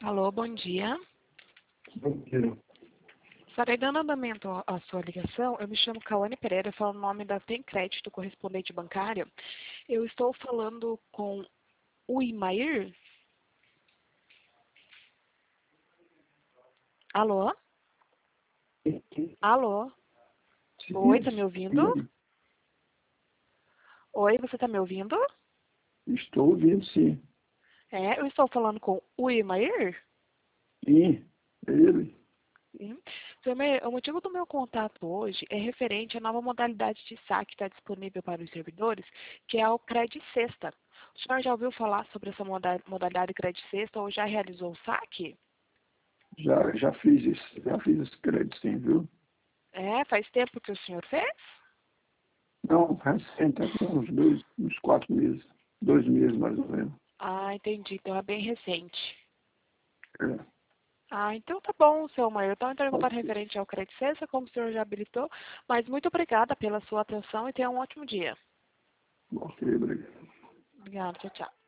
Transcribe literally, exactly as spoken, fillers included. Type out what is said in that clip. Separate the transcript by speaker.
Speaker 1: Alô, bom dia.
Speaker 2: Bom dia.
Speaker 1: Estarei dando andamento à à sua ligação. Eu me chamo Cauane Pereira, falo o nome da Tem Crédito Correspondente Bancário. Eu estou falando com o Imair. Alô? Alô? Oi, tá me ouvindo?
Speaker 2: Sim,
Speaker 1: Oi, você tá me ouvindo?
Speaker 2: estou ouvindo, sim.
Speaker 1: É, eu estou falando com o Imair.
Speaker 2: Sim, é ele.
Speaker 1: Sim. Seu Imair, o motivo do meu contato hoje é referente à nova modalidade de saque que está disponível para os servidores, que é o Credit Sexta. O senhor já ouviu falar sobre essa moda- modalidade Credit Sexta ou já realizou o saque?
Speaker 2: Já, já fiz isso, já fiz esse crédito, sim, viu?
Speaker 1: É, faz tempo que o senhor fez?
Speaker 2: Não, recente, até uns dois, uns quatro meses. Dois meses, mais ou menos.
Speaker 1: Ah, entendi. Então é bem recente.
Speaker 2: É,
Speaker 1: Ah, então tá bom, seu Maio. Eu estava entrando em
Speaker 2: pode
Speaker 1: contato
Speaker 2: ser.
Speaker 1: referente ao Credit Sexta, como o senhor já habilitou, mas muito obrigada pela sua atenção e tenha um ótimo dia.
Speaker 2: Ok, obrigado.
Speaker 1: Obrigada, tchau, tchau.